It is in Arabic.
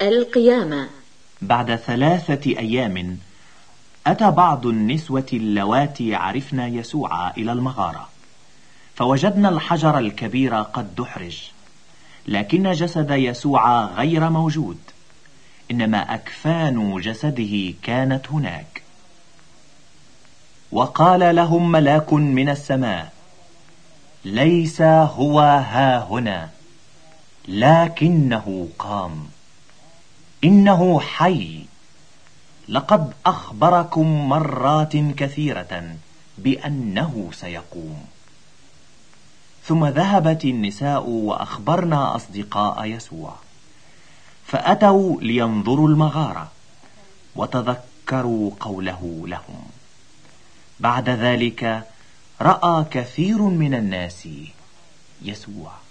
القيامة. بعد 3 أيام أتى بعض النسوة اللواتي عرفن يسوع إلى المغارة، فوجدنا الحجر الكبير قد دحرج، لكن جسد يسوع غير موجود، إنما أكفان جسده كانت هناك. وقال لهم ملاك من السماء: ليس هو ها هنا، لكنه قام، إنه حي. لقد أخبركم مرات كثيرة بأنه سيقوم. ثم ذهبت النساء وأخبرن أصدقاء يسوع، فأتوا لينظروا المغارة وتذكروا قوله لهم. بعد ذلك رأى كثير من الناس يسوع.